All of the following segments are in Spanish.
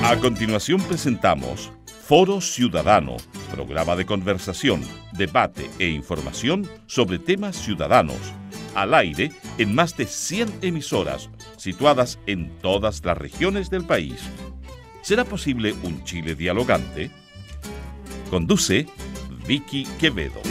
A continuación presentamos Foro Ciudadano, programa de conversación, debate e información sobre temas ciudadanos, al aire en más de 100 emisoras, situadas en todas las regiones del país. ¿Será posible un Chile dialogante? Conduce Vicky Quevedo.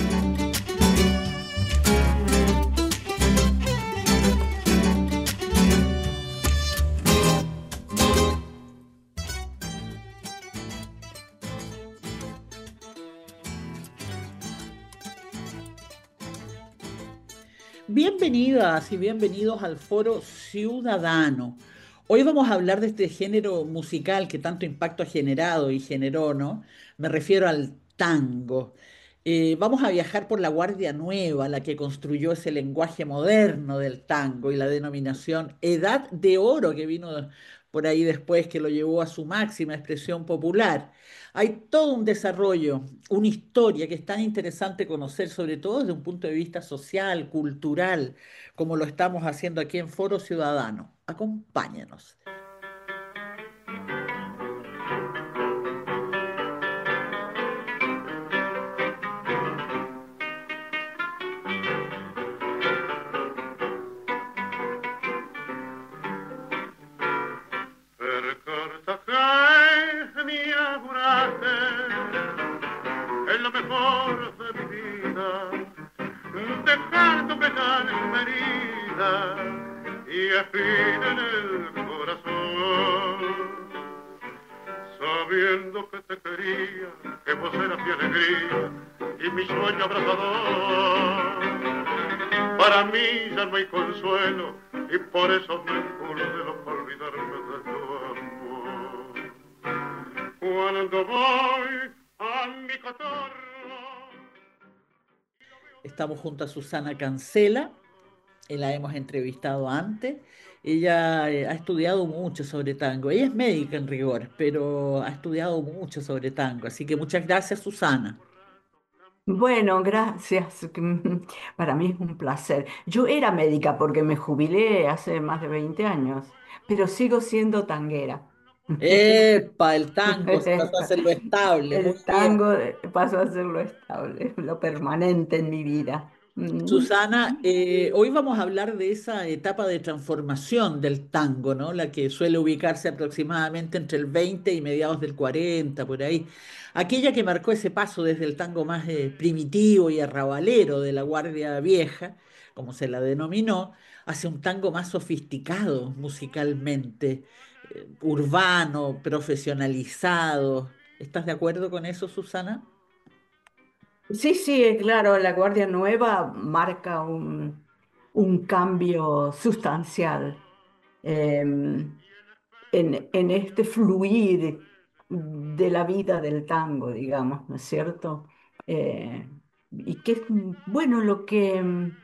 Bienvenidas y bienvenidos al Foro Ciudadano. Hoy vamos a hablar de este género musical que tanto impacto ha generado y generó, ¿no? Me refiero al tango. Vamos a viajar por la Guardia Nueva, la que construyó ese lenguaje moderno del tango y la denominación Edad de Oro que vino por ahí después, que lo llevó a su máxima expresión popular. Hay todo un desarrollo, una historia que es tan interesante conocer, sobre todo desde un punto de vista social, cultural, como lo estamos haciendo aquí en Foro Ciudadano. Acompáñenos. Percorta que mi augurate es lo mejor de mi vida, dejar tu pena en mi herida y espina en el corazón, sabiendo que te quería, que vos eras mi alegría y mi sueño abrazador. Para mí ya no hay consuelo y por eso me incurso para olvidarme de tu amor. Cuando voy a mi cotorro. Estamos junto a Susana Cancela, la hemos entrevistado antes. Ella ha estudiado mucho sobre tango. Ella es médica en rigor, pero ha estudiado mucho sobre tango. Así que muchas gracias, Susana. Bueno, gracias. Para mí es un placer. Yo era médica porque me jubilé hace más de 20 años, pero sigo siendo tanguera. ¡Epa! El tango se pasó a ser lo estable. Muy El bien. tango pasó a ser lo estable, lo permanente en mi vida. Susana, hoy vamos a hablar de esa etapa de transformación del tango, ¿no? La que suele ubicarse aproximadamente entre el 20 y mediados del 40, por ahí. Aquella que marcó ese paso desde el tango más primitivo y arrabalero de la Guardia Vieja, como se la denominó, hacia un tango más sofisticado musicalmente, urbano, profesionalizado. ¿Estás de acuerdo con eso, Susana? Sí, sí, claro, la Guardia Nueva marca un cambio sustancial. em, en este fluir de la vida del tango, digamos, ¿no es cierto? Y que es, bueno, lo que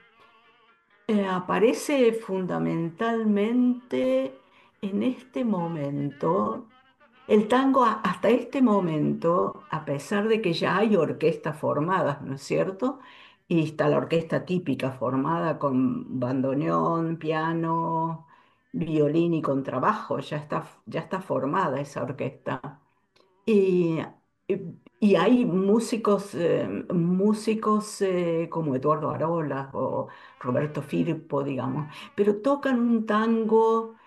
aparece fundamentalmente en este momento. El tango hasta este momento, a pesar de que ya hay orquestas formadas, ¿no es cierto? Y está la orquesta típica formada con bandoneón, piano, violín y contrabajo, ya está formada esa orquesta. Y, y hay músicos como Eduardo Arolas o Roberto Firpo, digamos, pero tocan un tango,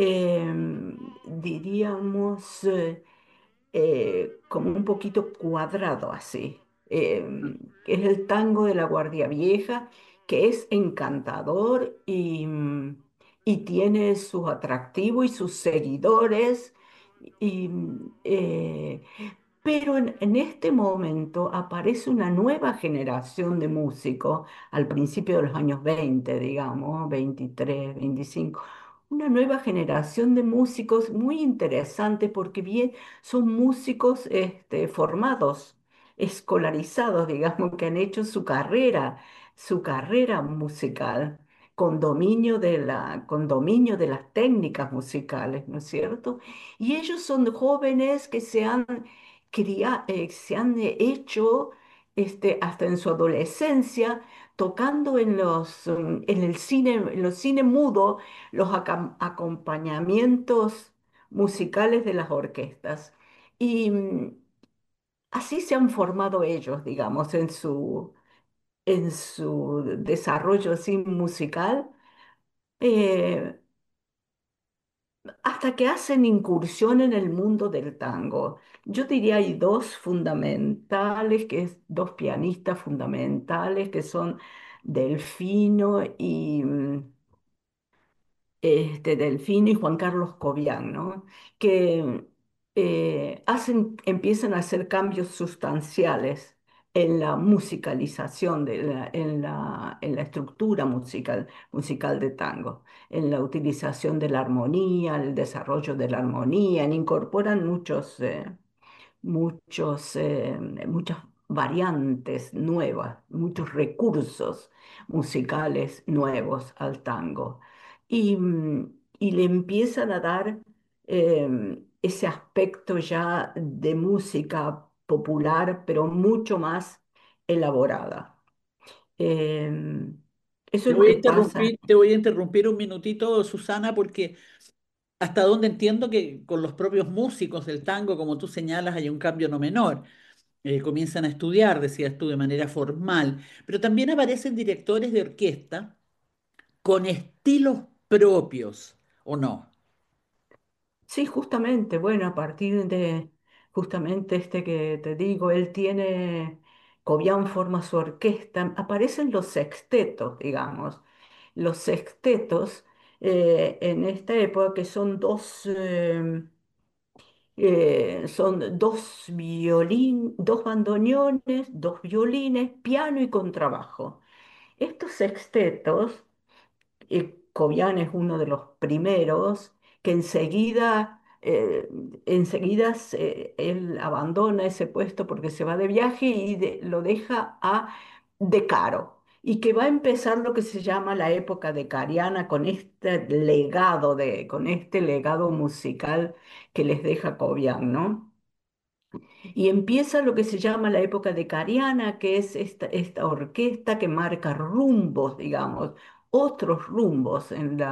diríamos, como un poquito cuadrado así. Que es el tango de la Guardia Vieja, que es encantador y tiene su atractivo y sus seguidores. Y, eh, pero en este momento aparece una nueva generación de músicos, al principio de los años 20, digamos, 23, 25, una nueva generación de músicos muy interesante porque bien son músicos formados, escolarizados, digamos, que han hecho su carrera musical. Con dominio de las técnicas musicales, ¿no es cierto? Y ellos son jóvenes que se han hecho hasta en su adolescencia tocando en el cine, en los cine mudo, los acompañamientos musicales de las orquestas. Y así se han formado ellos, digamos, en su desarrollo así musical, eh, hasta que hacen incursión en el mundo del tango. Yo diría hay dos fundamentales, dos pianistas fundamentales, que son Delfino Delfino y Juan Carlos Cobian, ¿no? Que empiezan a hacer cambios sustanciales en la musicalización, en la estructura musical de tango, en la utilización de la armonía, el desarrollo de la armonía, incorporan muchas variantes nuevas, muchos recursos musicales nuevos al tango. Y le empiezan a dar ese aspecto ya de música popular, pero mucho más elaborada. Em, Eso es lo que pasa. Te voy a interrumpir un minutito, Susana, porque hasta donde entiendo que con los propios músicos del tango, como tú señalas, hay un cambio no menor. Comienzan a estudiar, decías tú, de manera formal, pero también aparecen directores de orquesta con estilos propios, ¿o no? Sí, justamente, bueno, a partir de justamente este que te digo, Cobian forma su orquesta, aparecen los sextetos, digamos. Los sextetos en esta época que son dos bandoneones, dos violines, piano y contrabajo. Estos sextetos Cobian es uno de los primeros que él abandona ese puesto porque se va de viaje y lo deja a De Caro. Y que va a empezar lo que se llama la época decariana con este legado musical que les deja Cobian, ¿no? Y empieza lo que se llama la época de Cariana, que es esta orquesta que marca rumbos, digamos, otros rumbos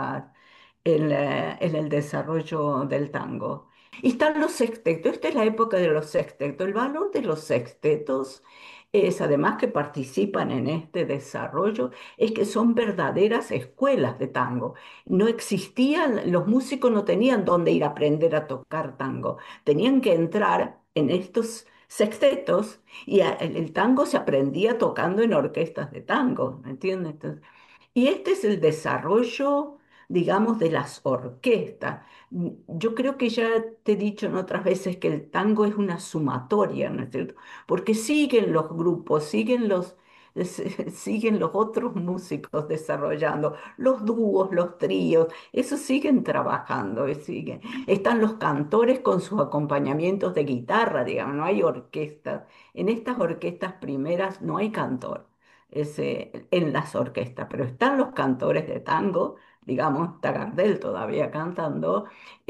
en el desarrollo del tango. Y están los sextetos, esta es la época de los sextetos. El valor de los sextetos es, además que participan en este desarrollo, es que son verdaderas escuelas de tango. No existían, los músicos no tenían dónde ir a aprender a tocar tango, tenían que entrar en estos sextetos y el tango se aprendía tocando en orquestas de tango, ¿me entiendes? Y este es el desarrollo, digamos, de las orquestas. Yo creo que ya te he dicho en otras veces que el tango es una sumatoria, ¿no es cierto? Porque siguen los grupos, siguen los otros músicos desarrollando, los dúos, los tríos, eso siguen trabajando, siguen. Están los cantores con sus acompañamientos de guitarra, digamos, no hay orquestas. En estas orquestas primeras no hay cantor en las orquestas, pero están los cantores de tango, digamos, está Gardel todavía cantando,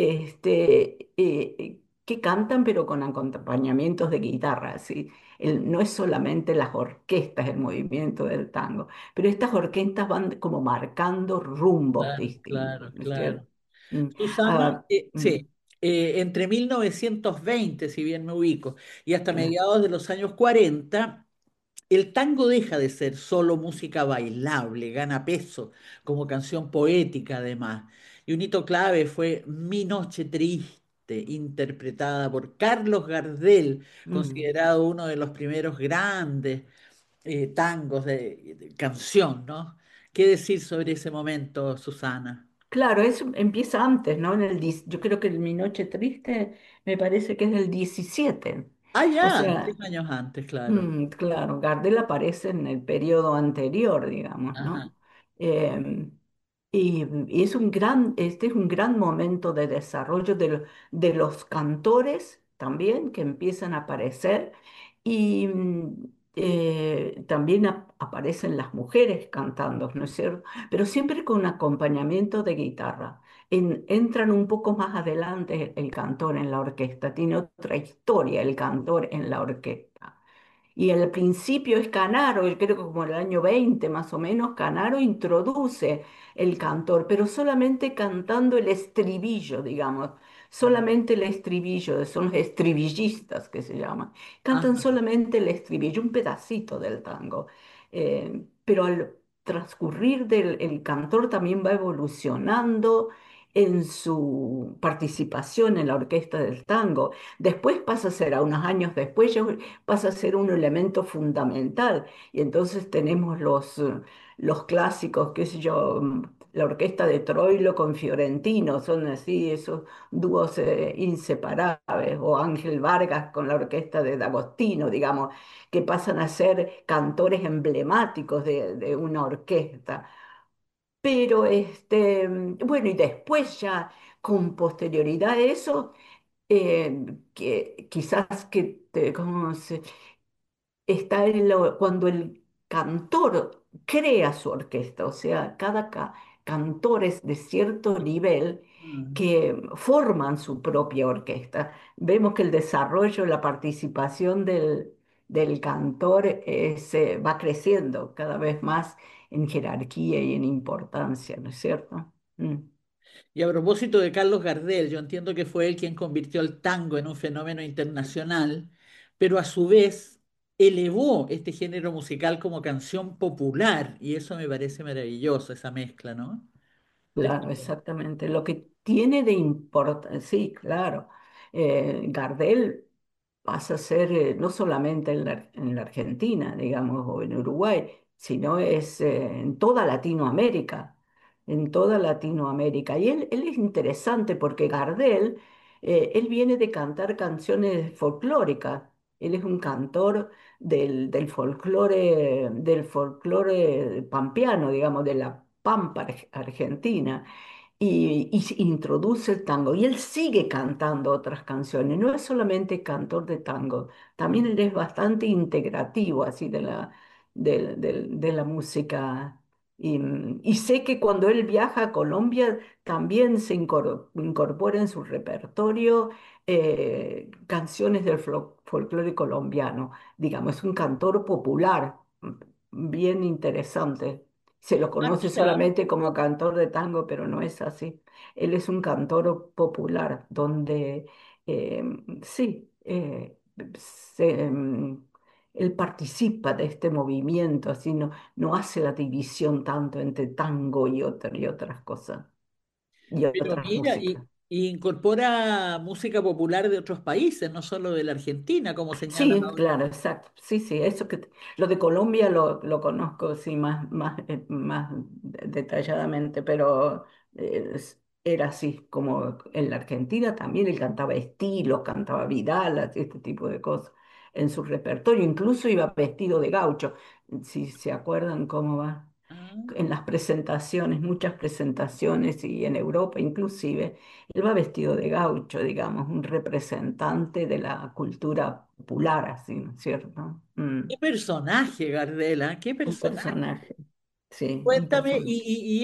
que cantan pero con acompañamientos de guitarra, ¿sí? No es solamente las orquestas el movimiento del tango, pero estas orquestas van como marcando rumbos Claro, distintos, claro, ¿no es cierto? claro. Mm, Susana, ah, mm, sí, entre 1920, si bien me ubico, y hasta claro. mediados de los años 40, el tango deja de ser solo música bailable, gana peso como canción poética además. Y un hito clave fue Mi Noche Triste, interpretada por Carlos Gardel, Mm. considerado uno de los primeros grandes tangos de canción, ¿no? ¿Qué decir sobre ese momento, Susana? Claro, eso empieza antes, ¿no? Yo creo que Mi Noche Triste me parece que es del 17. Ah, O ya, sea, 10 años antes, claro. claro, Gardel aparece en el periodo anterior, digamos, Ajá, ¿no? Em, y este es un gran momento de desarrollo de los cantores también que empiezan a aparecer y también aparecen las mujeres cantando, ¿no es cierto? Pero siempre con un acompañamiento de guitarra. Entran un poco más adelante el cantor en la orquesta, tiene otra historia el cantor en la orquesta. Y al principio es Canaro, yo creo que como en el año 20 más o menos, Canaro introduce el cantor, pero solamente cantando el estribillo, digamos. solamente el estribillo, son los estribillistas que se llaman, cantan Ajá. solamente el estribillo, un pedacito del tango. Pero al transcurrir del el cantor también va evolucionando en su participación en la orquesta del tango. Después pasa a ser, a unos años después, ya pasa a ser un elemento fundamental. Y entonces tenemos los clásicos, qué sé yo, la orquesta de Troilo con Fiorentino, son así esos dúos inseparables, o Ángel Vargas con la orquesta de D'Agostino, digamos, que pasan a ser cantores emblemáticos de una orquesta. Pero bueno, y después ya con posterioridad a eso, que quizás ¿cómo está cuando el cantor crea su orquesta, o sea, cada cantor es de cierto nivel Mm. que forman su propia orquesta. Vemos que el desarrollo, la participación del cantor va creciendo cada vez más en jerarquía y en importancia, ¿no es cierto? Mm. Y a propósito de Carlos Gardel, yo entiendo que fue él quien convirtió el tango en un fenómeno internacional, pero a su vez elevó este género musical como canción popular, y eso me parece maravilloso, esa mezcla, ¿no? De Claro, estos dos. exactamente. Lo que tiene de importancia, sí, claro. Gardel pasa a ser no solamente en la Argentina, digamos, o en Uruguay, sino es en toda Latinoamérica, en toda Latinoamérica. Y él es interesante porque Gardel, él viene de cantar canciones folclóricas. Él es un cantor del folclore pampeano, digamos, de la Pampa Argentina y introduce el tango. Y él sigue cantando otras canciones, no es solamente cantor de tango, también él es bastante integrativo así de la música. Y sé que cuando él viaja a Colombia también se incorpora en su repertorio canciones del folclore colombiano. Digamos, es un cantor popular, bien interesante. Se lo Ah, conoce mira. solamente como cantor de tango, pero no es así. Él es un cantor popular donde eh, sí, él participa de este movimiento, así no hace la división tanto entre tango y otras cosas, y Pero otras mira, músicas. y incorpora música popular de otros países, no solo de la Argentina, como señalas Sí, ahora. claro, exacto. Sí, sí, eso lo de Colombia lo conozco sí, más detalladamente, pero era así, como en la Argentina también él cantaba estilos, cantaba vidalas, este tipo de cosas en su repertorio, incluso iba vestido de gaucho, si se acuerdan cómo va en Ah, las presentaciones, muchas presentaciones y en Europa inclusive, él va vestido de gaucho, digamos, un representante de la cultura popular, así, ¿no es cierto? qué personaje, Gardela, qué Un personaje. personaje, sí, un Cuéntame, personaje. y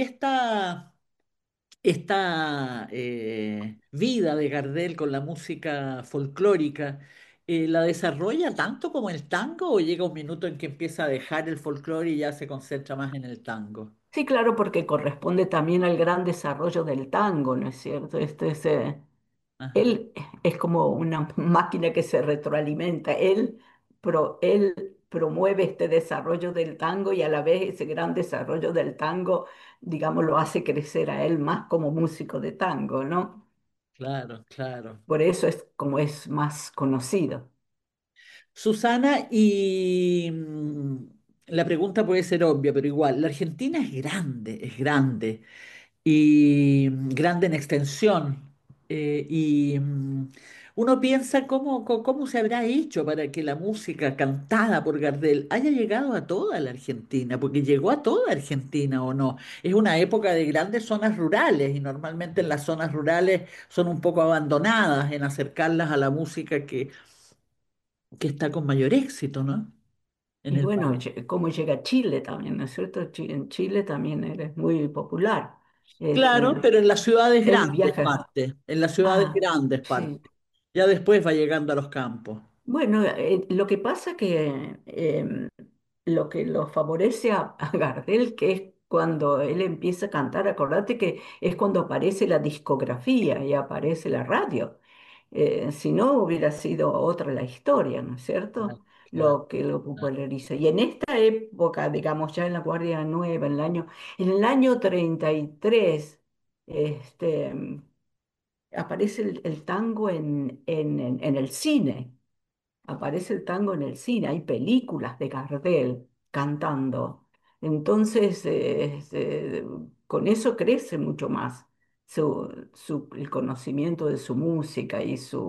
esta vida de Gardel con la música folclórica, ¿la desarrolla tanto como el tango o llega un minuto en que empieza a dejar el folclore y ya se concentra más en el tango? Sí, claro, porque corresponde también al gran desarrollo del tango, ¿no es cierto? Ajá, Él es como una máquina que se retroalimenta. Él promueve este desarrollo del tango y a la vez ese gran desarrollo del tango, digamos, lo hace crecer a él más como músico de tango, ¿no? claro, claro. Por eso es como es más conocido. Susana, y la pregunta puede ser obvia, pero igual, la Argentina es grande. Y grande en extensión. Y uno piensa cómo se habrá hecho para que la música cantada por Gardel haya llegado a toda la Argentina, porque llegó a toda Argentina o no. Es una época de grandes zonas rurales y normalmente en las zonas rurales son un poco abandonadas en acercarlas a la música que está con mayor éxito, ¿no? En Y el bueno, país. cómo llega a Chile también, ¿no es cierto? En Chile también eres muy popular. Claro, pero en las ciudades Él grandes viaja. parte, en las ciudades Ah, grandes parte. sí. Ya después va llegando a los campos. Bueno, lo que pasa que lo que lo favorece a Gardel, que es cuando él empieza a cantar, acordate que es cuando aparece la discografía y aparece la radio. Si no, hubiera sido otra la historia, ¿no es Claro, cierto? claro, Lo que lo claro. populariza. Y en esta época, digamos, ya en la Guardia Nueva, en el año 33, este, aparece el tango en el cine. Aparece el tango en el cine, hay películas de Gardel cantando. Entonces, con eso crece mucho más el conocimiento de su música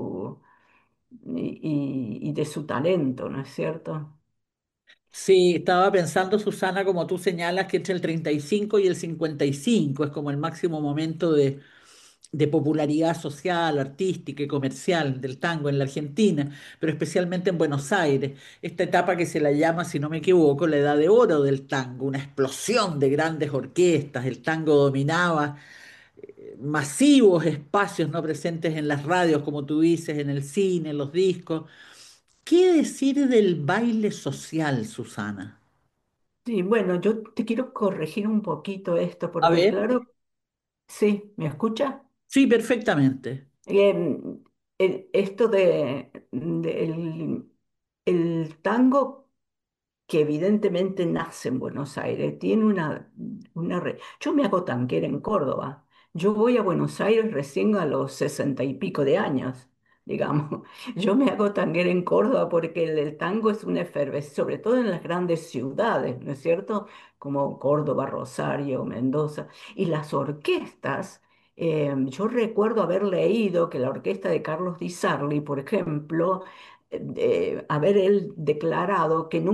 y de su talento, ¿no es cierto? Sí, estaba pensando, Susana, como tú señalas, que entre el 35 y el 55 es como el máximo momento de popularidad social, artística y comercial del tango en la Argentina, pero especialmente en Buenos Aires. Esta etapa que se la llama, si no me equivoco, la edad de oro del tango, una explosión de grandes orquestas. El tango dominaba masivos espacios no presentes en las radios, como tú dices, en el cine, en los discos. ¿Qué decir del baile social, Susana? Sí, bueno, yo te quiero corregir un poquito esto, A porque ver. claro, sí, ¿me escucha? Sí, perfectamente. Esto el tango que evidentemente nace en Buenos Aires, tiene Yo me hago tanquera en Córdoba. Yo voy a Buenos Aires recién a los 60 y pico de años, digamos. Yo me hago tanquera en Córdoba porque el tango es una efervescencia, sobre todo en las grandes ciudades, ¿no es cierto? Como Córdoba, Rosario, Mendoza. Y las orquestas, yo recuerdo haber leído que la orquesta de Carlos Di Sarli, por ejemplo, haber él declarado que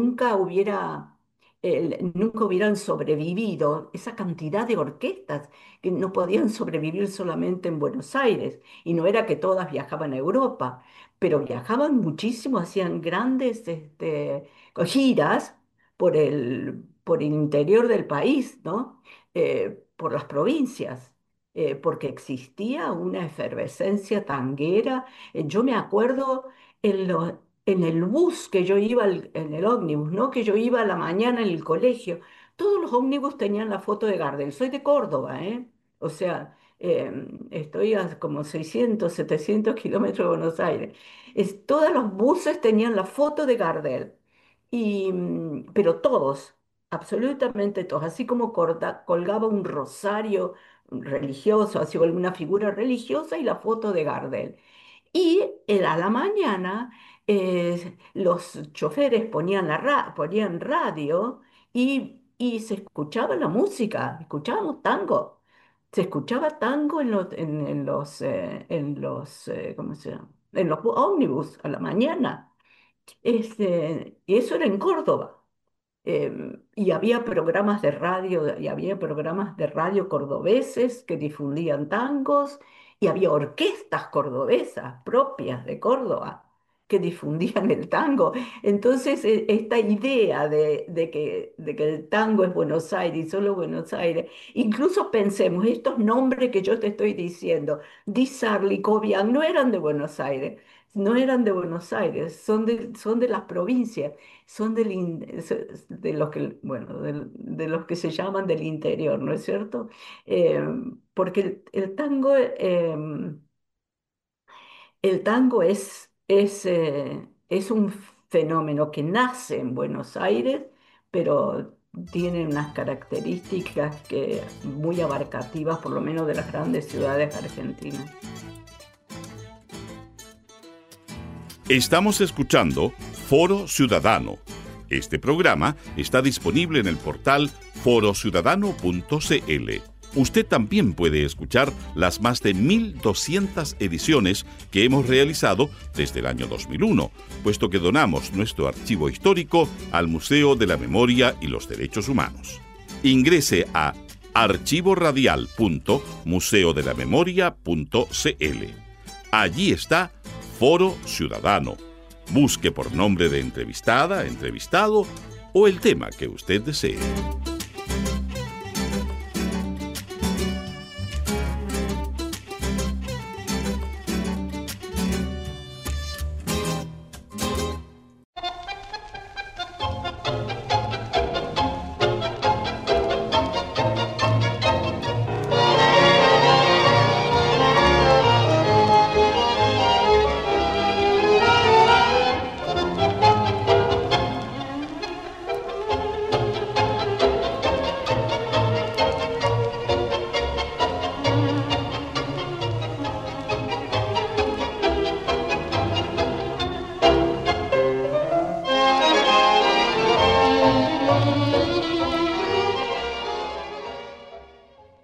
nunca hubieran sobrevivido esa cantidad de orquestas que no podían sobrevivir solamente en Buenos Aires. Y no era que todas viajaban a Europa, pero viajaban muchísimo, hacían grandes giras por el interior del país, ¿no? Por las provincias. Porque existía una efervescencia tanguera. Yo me acuerdo en el bus que yo iba, en el ómnibus, ¿no? Que yo iba a la mañana en el colegio, todos los ómnibus tenían la foto de Gardel. Soy de Córdoba, ¿eh? O sea, estoy a como 600, 700 kilómetros de Buenos Aires. Todos los buses tenían la foto de Gardel. Pero todos, absolutamente todos, así como colgaba un rosario religioso, así alguna figura religiosa y la foto de Gardel. Y a la mañana los choferes ponían radio y se escuchaba la música, escuchábamos tango. Se escuchaba tango ¿cómo se llama? En los ómnibus a la mañana. Y eso era en Córdoba. Y había programas de radio cordobeses que difundían tangos, y había orquestas cordobesas propias de Córdoba que difundían el tango. Entonces, esta idea de que el tango es Buenos Aires y solo Buenos Aires, incluso pensemos, estos nombres que yo te estoy diciendo, Di Sarli, Cobian, no eran de Buenos Aires, no eran de Buenos Aires, son de las provincias, son de los que, bueno, de los que se llaman del interior, ¿no es cierto? Eh, Porque el tango es un fenómeno que nace en Buenos Aires, pero tiene unas características muy abarcativas, por lo menos de las grandes ciudades argentinas. Estamos escuchando Foro Ciudadano. Este programa está disponible en el portal forociudadano.cl. Usted también puede escuchar las más de 1.200 ediciones que hemos realizado desde el año 2001, puesto que donamos nuestro archivo histórico al Museo de la Memoria y los Derechos Humanos. Ingrese a archivoradial.museodelamemoria.cl. Allí está Foro Ciudadano. Busque por nombre de entrevistada, entrevistado o el tema que usted desee.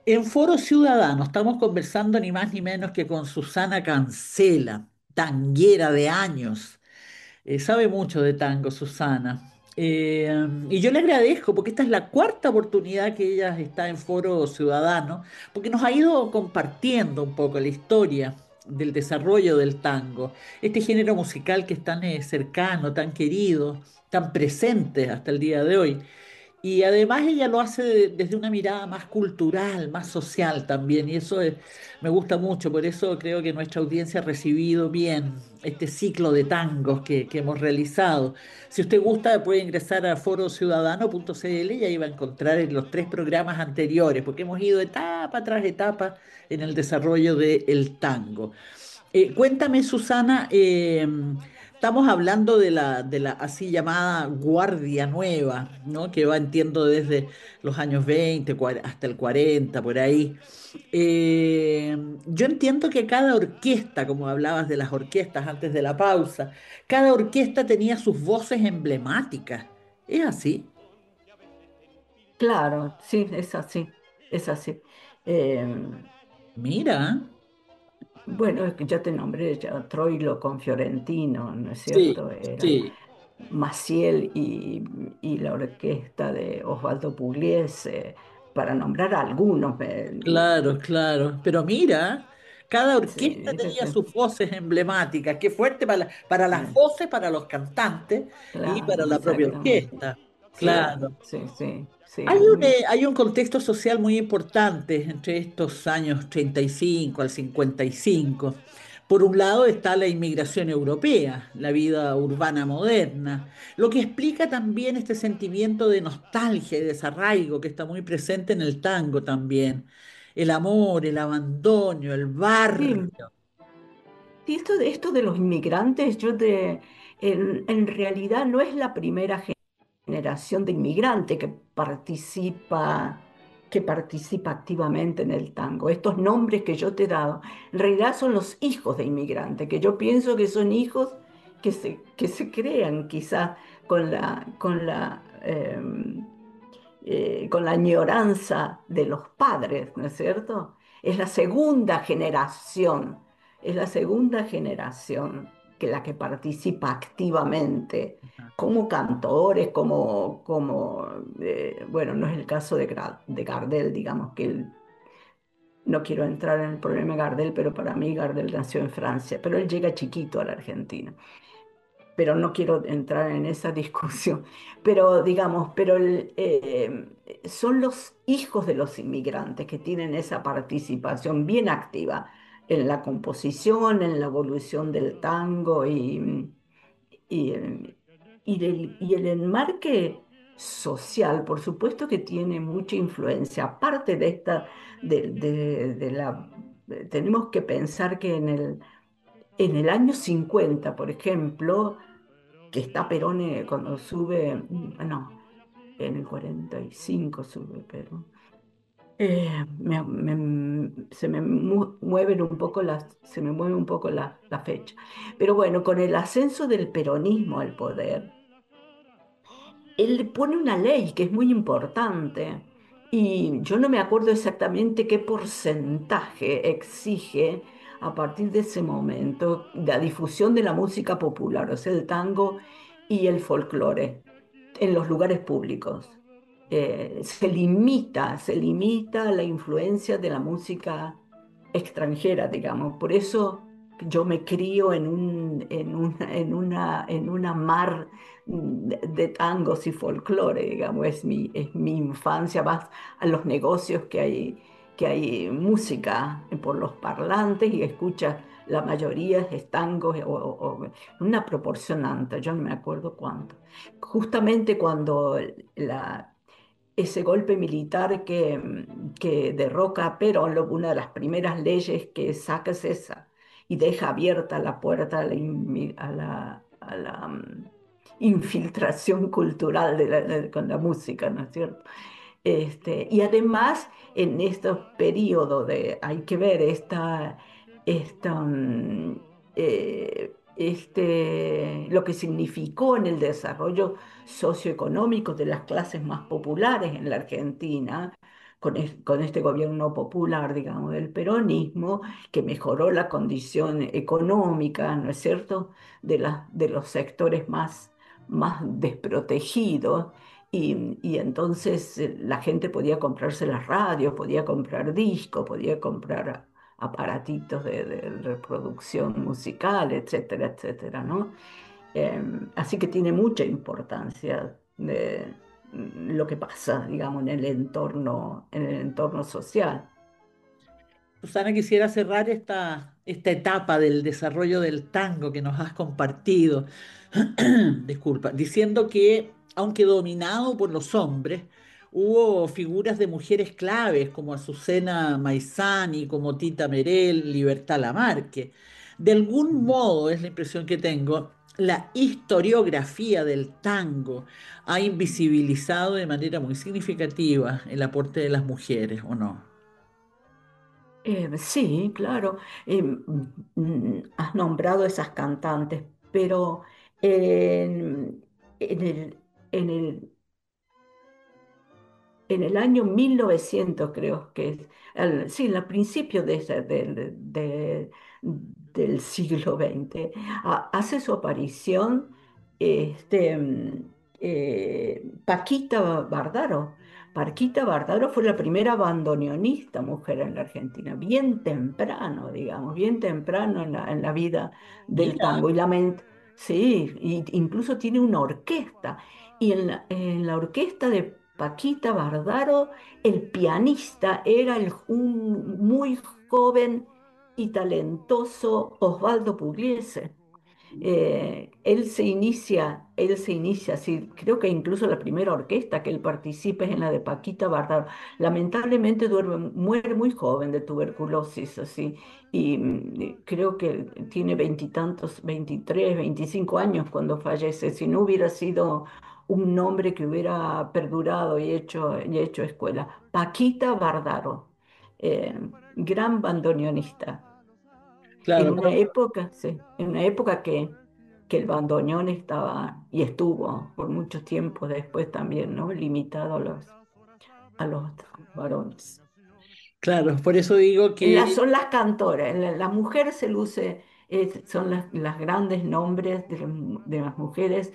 En Foro Ciudadano estamos conversando ni más ni menos que con Susana Cancela, tanguera de años. Sabe mucho de tango, Susana. Y yo le agradezco porque esta es la cuarta oportunidad que ella está en Foro Ciudadano, porque nos ha ido compartiendo un poco la historia del desarrollo del tango, este género musical que es tan cercano, tan querido, tan presente hasta el día de hoy. Y además ella lo hace desde una mirada más cultural, más social también, y me gusta mucho, por eso creo que nuestra audiencia ha recibido bien este ciclo de tangos que hemos realizado. Si usted gusta, puede ingresar a forociudadano.cl y ahí va a encontrar en los tres programas anteriores, porque hemos ido etapa tras etapa en el desarrollo del tango. Cuéntame, Susana, estamos hablando de la así llamada Guardia Nueva, ¿no? Que va, entiendo, desde los años 20 hasta el 40 por ahí. Yo entiendo que cada orquesta, como hablabas de las orquestas antes de la pausa, cada orquesta tenía sus voces emblemáticas. ¿Es así? Claro, sí, es así, es así. Em, Mira, bueno, es que ya te nombré ya Troilo con Fiorentino, ¿no es sí, cierto? Era sí, Maciel y la orquesta de Osvaldo Pugliese, para nombrar algunos. claro, claro. Pero mira, cada orquesta Sí, tenía sus voces emblemáticas. Qué fuerte para las voces, para los cantantes y para claro, la propia exactamente. orquesta. Sí, Claro. sí, sí, sí, muy, Hay un contexto social muy importante entre estos años 35 al 55. Por un lado está la inmigración europea, la vida urbana moderna, lo que explica también este sentimiento de nostalgia y desarraigo que está muy presente en el tango también. El amor, el abandono, el barrio. sí. Sí, esto de los inmigrantes, en realidad no es la primera generación de inmigrante que participa activamente en el tango. Estos nombres que yo te he dado, en realidad son los hijos de inmigrantes, que yo pienso que son hijos que se crean quizás con la añoranza de los padres, ¿no es cierto? Es la segunda generación, es la segunda generación que la que participa activamente como cantores, bueno, no es el caso de Gardel, digamos que no quiero entrar en el problema de Gardel, pero para mí Gardel nació en Francia, pero él llega chiquito a la Argentina, pero no quiero entrar en esa discusión. Pero digamos, son los hijos de los inmigrantes que tienen esa participación bien activa en la composición, en la evolución del tango y, y el enmarque social, por supuesto que tiene mucha influencia. Aparte de esta, de la, tenemos que pensar que en el año 50 por ejemplo, que está Perón cuando sube, no, en el 45 sube Perón. Se me mueven un poco se me mueve un poco la fecha. Pero bueno, con el ascenso del peronismo al poder, él le pone una ley que es muy importante y yo no me acuerdo exactamente qué porcentaje exige a partir de ese momento la difusión de la música popular, o sea, el tango y el folclore en los lugares públicos. Se limita la influencia de la música extranjera, digamos. Por eso yo me crío en una mar de tangos y folclore, digamos, es mi infancia, vas a los negocios que hay música por los parlantes y escuchas, la mayoría es tangos o una proporción alta, yo no me acuerdo cuánto. Justamente cuando ese golpe militar que derroca a Perón, una de las primeras leyes que saca es esa y deja abierta la puerta a la infiltración cultural con la música, ¿no es cierto? Y además, en estos periodos hay que ver lo que significó en el desarrollo socioeconómico de las clases más populares en la Argentina, con este gobierno popular, digamos, del peronismo, que mejoró la condición económica, ¿no es cierto?, de los sectores más desprotegidos. Y entonces la gente podía comprarse las radios, podía comprar discos, podía comprar aparatitos de reproducción musical, etcétera, etcétera, ¿no? Así que tiene mucha importancia lo que pasa, digamos, en el entorno social. Susana, quisiera cerrar esta etapa del desarrollo del tango que nos has compartido, disculpa, diciendo que, aunque dominado por los hombres, hubo figuras de mujeres claves como Azucena Maizani, como Tita Merel, Libertad Lamarque. De algún modo, es la impresión que tengo, la historiografía del tango ha invisibilizado de manera muy significativa el aporte de las mujeres, ¿o no? Sí, claro. Has nombrado esas cantantes, pero en el, en el en el año 1900, creo que es, sí, en el principio del siglo XX, hace su aparición este, Paquita Bardaro. Paquita Bardaro fue la primera bandoneonista mujer en la Argentina, bien temprano, digamos, bien temprano en la vida del Mira. tango. Sí, y incluso tiene una orquesta. Y en la orquesta de Paquita Bardaro, el pianista era un muy joven y talentoso Osvaldo Pugliese. Él se inicia así, creo que incluso la primera orquesta que él participa es en la de Paquita Bardaro. Lamentablemente muere muy joven de tuberculosis, así, y creo que tiene veintitantos, 23, 25 años cuando fallece. Si no hubiera sido un nombre que hubiera perdurado y hecho escuela. Paquita Bardaro, eh, gran bandoneonista. En Claro, una época, sí, en una época que el bandoneón estaba y estuvo por mucho tiempo después también, ¿no? Limitado a los varones. claro, por eso digo que Son las cantoras, la mujer se luce, son las grandes nombres de las mujeres,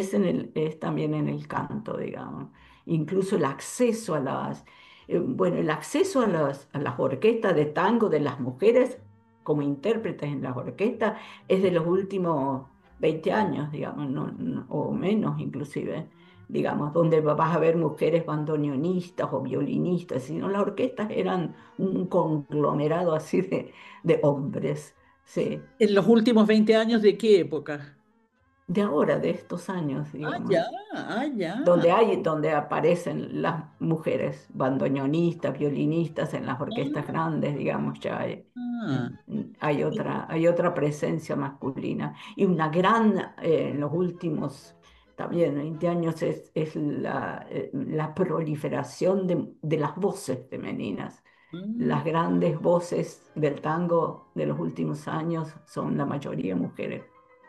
es también en el canto, digamos. Incluso el acceso bueno, el acceso a las orquestas de tango de las mujeres como intérpretes en las orquestas es de los últimos 20 años, digamos, o menos inclusive, digamos, donde vas a ver mujeres bandoneonistas o violinistas, sino las orquestas eran un conglomerado así de hombres, sí, en los últimos 20 años, ¿de qué época? de ahora, de estos años, Ah, ya, digamos, ah, ya. donde aparecen las mujeres bandoneonistas, violinistas en las orquestas grandes, digamos, ya Ah, hay otra presencia masculina. Y una gran, en los últimos también 20 años, es la proliferación de las voces femeninas. mm. Las grandes voces del tango de los últimos años son la mayoría mujeres.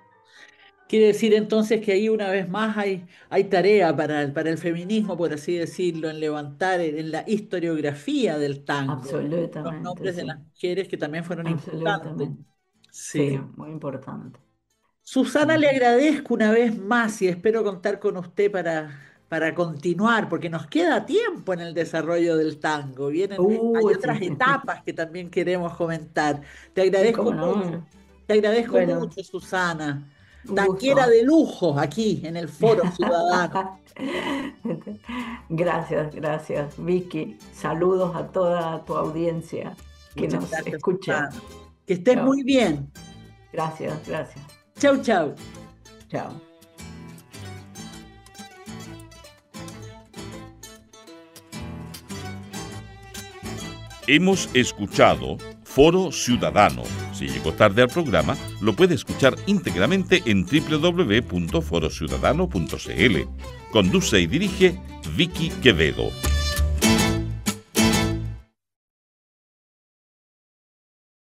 Quiere decir entonces que ahí una vez más hay tarea para el feminismo, por así decirlo, en levantar en la historiografía del tango, los Absolutamente, nombres de sí. las mujeres que también fueron importantes. Absolutamente. Sí, Sí. muy importante. Susana, le Ujú. agradezco una vez más y espero contar con usted para continuar, porque nos queda tiempo en el desarrollo del tango. Hay otras Sí. etapas que también queremos comentar. Te Sí, agradezco cómo mucho, no. te agradezco Bueno, mucho, Susana. un Tanquera gusto. de lujo aquí en el Foro Ciudadano. Gracias, gracias, Vicky. Saludos a toda tu audiencia que Muchas nos gracias, escucha. Susana. Que estés Chao. muy bien. Gracias, gracias. Chau, chau. Chao. Hemos escuchado Foro Ciudadano. Si llegó tarde al programa, lo puede escuchar íntegramente en www.forociudadano.cl. Conduce y dirige Vicky Quevedo.